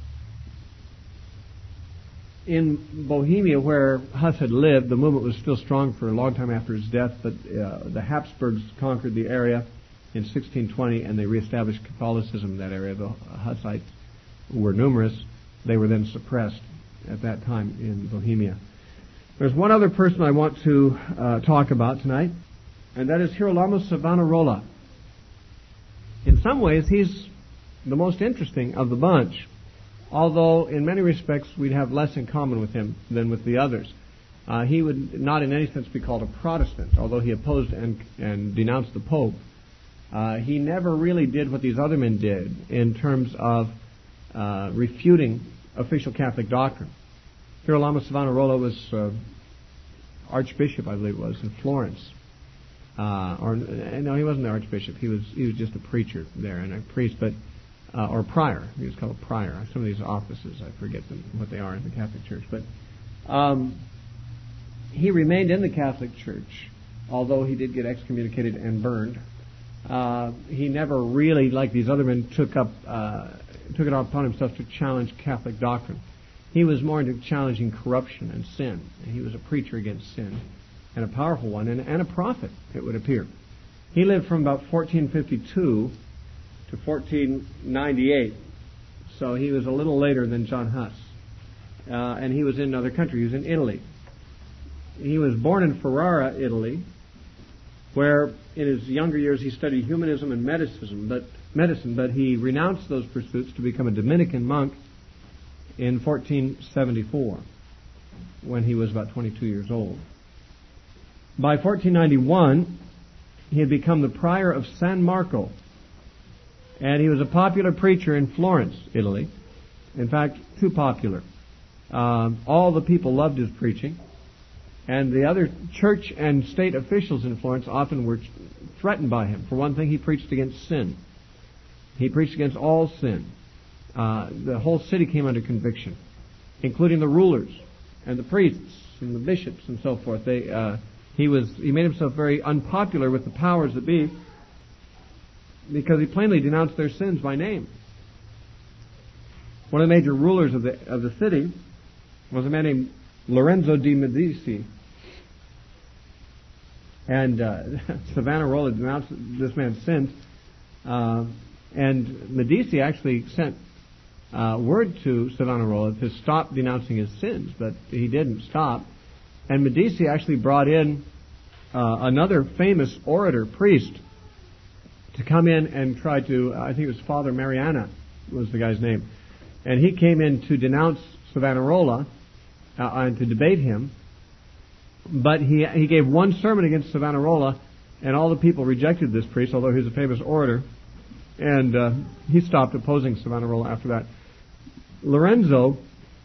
In Bohemia, where Huss had lived, the movement was still strong for a long time after his death, but the Habsburgs conquered the area in 1620, and they reestablished Catholicism in that area. The Hussites were numerous. They were then suppressed at that time in Bohemia. There's one other person I want to talk about tonight, and that is Girolamo Savonarola. In some ways, he's the most interesting of the bunch, although in many respects we'd have less in common with him than with the others. He would not in any sense be called a Protestant, although he opposed and denounced the Pope. He never really did what these other men did in terms of refuting official Catholic doctrine. Girolamo Savonarola was Archbishop, I believe it was, in Florence. No, he wasn't the Archbishop. He was just a preacher there and a priest, but or prior. He was called a prior. Some of these offices, I forget what they are in the Catholic Church. But he remained in the Catholic Church, although he did get excommunicated and burned. He never really, like these other men, took it upon himself to challenge Catholic doctrine. He was more into challenging corruption and sin. And he was a preacher against sin, and a powerful one, and a prophet, it would appear. He lived from about 1452 to 1498, so he was a little later than John Huss. And he was in another country. He was in Italy. He was born in Ferrara, Italy, where in his younger years he studied humanism and medicine, but he renounced those pursuits to become a Dominican monk in 1474, when he was about 22 years old. By 1491, he had become the prior of San Marco, and he was a popular preacher in Florence, Italy. In fact, too popular. All the people loved his preaching, and the other church and state officials in Florence often were threatened by him. For one thing, he preached against sin. He preached against all sin. The whole city came under conviction, including the rulers and the priests and the bishops and so forth. He made himself very unpopular with the powers that be because he plainly denounced their sins by name. One of the major rulers of the city was a man named Lorenzo di Medici. And Savonarola denounced this man's sins. And Medici actually sent word to Savonarola to stop denouncing his sins, but he didn't stop. And Medici actually brought in another famous orator, priest, to come in and try to, I think it was Father Mariana was the guy's name. And he came in to denounce Savonarola and to debate him. But he gave one sermon against Savonarola, and all the people rejected this priest, although he was a famous orator. And he stopped opposing Savonarola after that. Lorenzo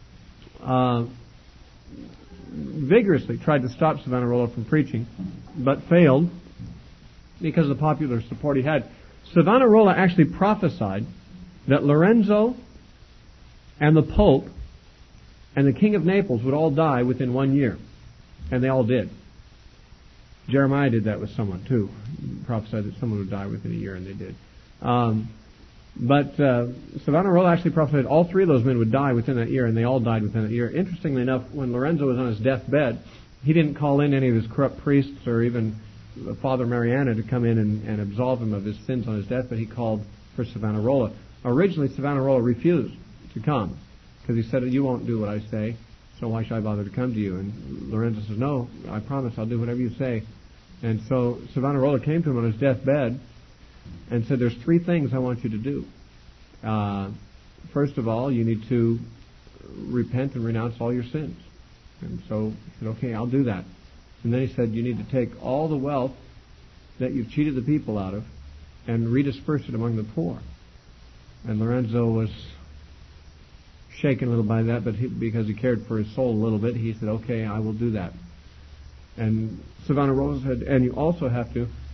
vigorously tried to stop Savonarola from preaching, but failed because of the popular support he had. Savonarola actually prophesied that Lorenzo and the Pope and the King of Naples would all die within 1 year. And they all did. Jeremiah did that with someone too. He prophesied that someone would die within a year, and they did. But Savonarola actually prophesied all three of those men would die within that year, and they all died within that year. Interestingly enough, when Lorenzo was on his deathbed, he didn't call in any of his corrupt priests or even Father Mariana to come in and absolve him of his sins on his death, but he called for Savonarola. Originally, Savonarola refused to come because he said, "You won't do what I say, so why should I bother to come to you?" And Lorenzo says, "No, I promise I'll do whatever you say." And so Savonarola came to him on his deathbed and said, "There's three things I want you to do. First of all, you need to repent and renounce all your sins." And so he said, "Okay, I'll do that." And then he said, "You need to take all the wealth that you've cheated the people out of and redisperse it among the poor." And Lorenzo was shaken a little by that, but because he cared for his soul a little bit, he said, "Okay, I will do that." And Savonarola said, "And you also have to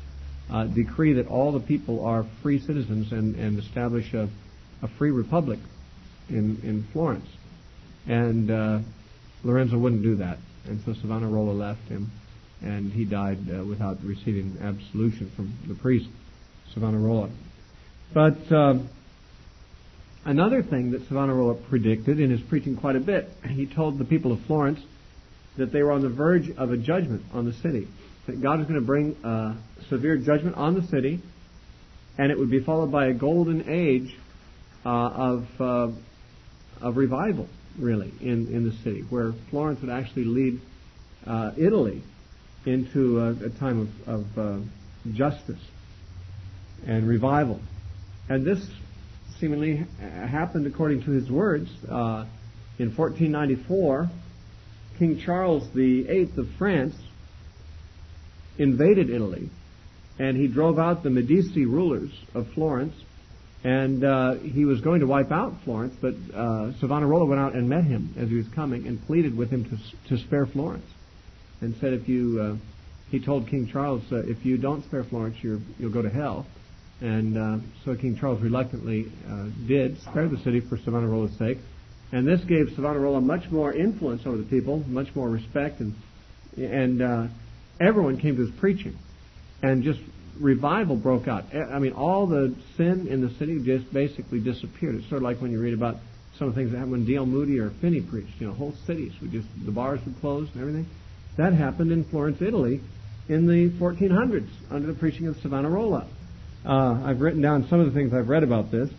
decree that all the people are free citizens and establish a free republic in Florence. And Lorenzo wouldn't do that. And so Savonarola left him, and he died without receiving absolution from the priest, Savonarola. But another thing that Savonarola predicted in his preaching quite a bit, he told the people of Florence that they were on the verge of a judgment on the city. That God was going to bring a severe judgment on the city, and it would be followed by a golden age of revival, really, in the city, where Florence would actually lead Italy into a time of justice and revival. And this seemingly happened according to his words. In 1494, King Charles VIII of France invaded Italy, and he drove out the Medici rulers of Florence, and he was going to wipe out Florence, but Savonarola went out and met him as he was coming and pleaded with him to spare Florence, and said, he told King Charles, if you don't spare Florence, you'll go to hell. And so King Charles reluctantly did spare the city for Savonarola's sake, and this gave Savonarola much more influence over the people, much more respect, and everyone came to his preaching, and just revival broke out. I mean, all the sin in the city just basically disappeared. It's sort of like when you read about some of the things that happened when D.L. Moody or Finney preached. Whole cities the bars would close and everything. That happened in Florence, Italy, in the 1400s under the preaching of Savonarola. I've written down some of the things I've read about this.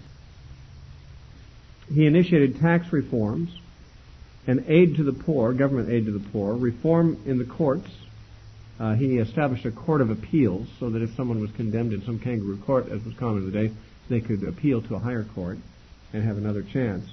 He initiated tax reforms and aid to the poor, government aid to the poor, reform in the courts. He established a court of appeals so that if someone was condemned in some kangaroo court, as was common in the day, they could appeal to a higher court and have another chance.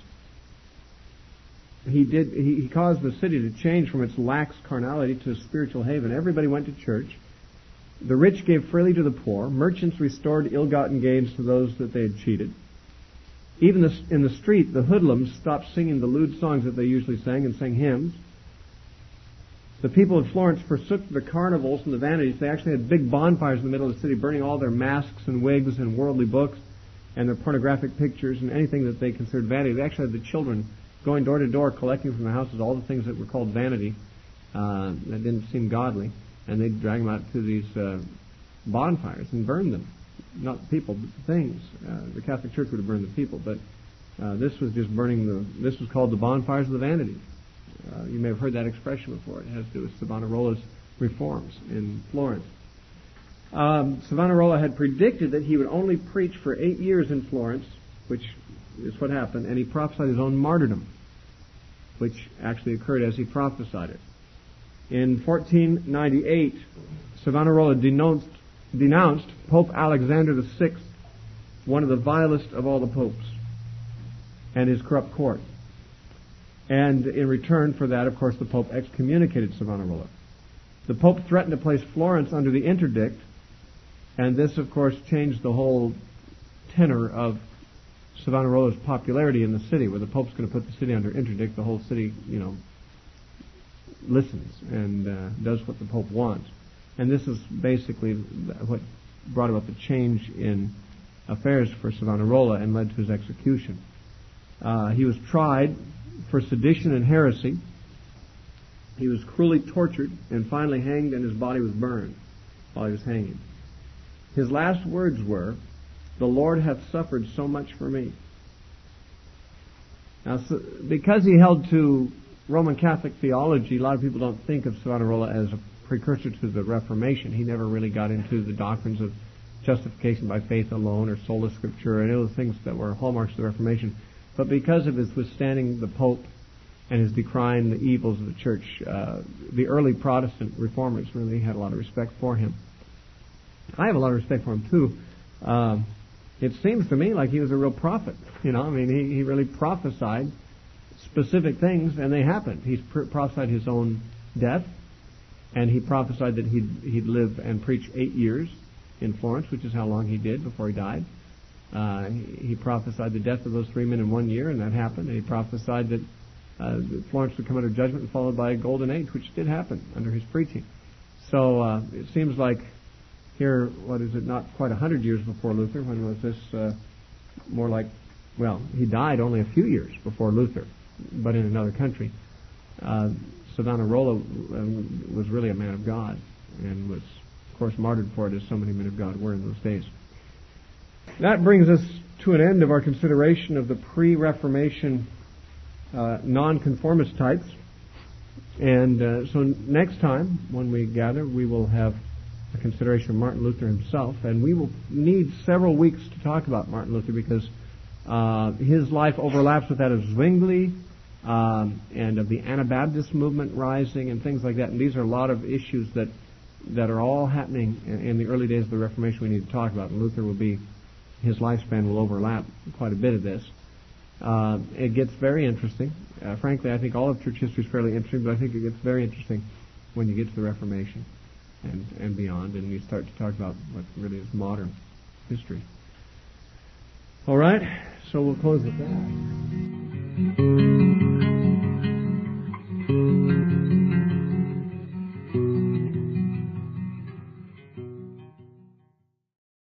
He caused the city to change from its lax carnality to a spiritual haven. Everybody went to church. The rich gave freely to the poor. Merchants restored ill-gotten gains to those that they had cheated. Even in the street, the hoodlums stopped singing the lewd songs that they usually sang and sang hymns. The people of Florence forsook the carnivals and the vanities. They actually had big bonfires in the middle of the city, burning all their masks and wigs and worldly books and their pornographic pictures and anything that they considered vanity. They actually had the children going door to door, collecting from the houses all the things that were called vanity that didn't seem godly, and they'd drag them out to these bonfires and burn them. Not the people, but the things. The Catholic Church would have burned the people, but this was just burning this was called the bonfires of the vanity. You may have heard that expression before. It has to do with Savonarola's reforms in Florence. Savonarola had predicted that he would only preach for 8 years in Florence, which is what happened, and he prophesied his own martyrdom, which actually occurred as he prophesied it. In 1498, Savonarola denounced Pope Alexander VI, one of the vilest of all the popes, and his corrupt court. And in return for that, of course, the Pope excommunicated Savonarola. The Pope threatened to place Florence under the interdict, and this, of course, changed the whole tenor of Savonarola's popularity in the city. Where the Pope's going to put the city under interdict, the whole city, listens and does what the Pope wants. And this is basically what brought about the change in affairs for Savonarola and led to his execution. He was tried for sedition and heresy. He was cruelly tortured and finally hanged, and his body was burned while he was hanging. His last words were, "The Lord hath suffered so much for me." Now, because he held to Roman Catholic theology, a lot of people don't think of Savonarola as a precursor to the Reformation. He never really got into the doctrines of justification by faith alone or sola scriptura and other things that were hallmarks of the Reformation. But because of his withstanding the Pope and his decrying the evils of the church, the early Protestant reformers really had a lot of respect for him. I have a lot of respect for him too. It seems to me like he was a real prophet. He really prophesied specific things, and they happened. He prophesied his own death, and he prophesied that he'd live and preach 8 years in Florence, which is how long he did before he died. He prophesied the death of those 3 men in 1 year, and that happened. And he prophesied that Florence would come under judgment, followed by a golden age, which did happen under his preaching. So it seems like here, not quite 100 years before Luther. When was this? More like, he died only a few years before Luther, but in another country. Savonarola was really a man of God and was, of course, martyred for it, as so many men of God were in those days. That brings us to an end of our consideration of the pre-Reformation nonconformist types. And so next time, when we gather, we will have a consideration of Martin Luther himself, and we will need several weeks to talk about Martin Luther because his life overlaps with that of Zwingli and of the Anabaptist movement rising and things like that. And these are a lot of issues that are all happening in the early days of the Reformation we need to talk about. And Luther his lifespan will overlap quite a bit of this. It gets very interesting. Frankly, I think all of church history is fairly interesting, but I think it gets very interesting when you get to the Reformation and beyond, and you start to talk about what really is modern history. All right, so we'll close with that.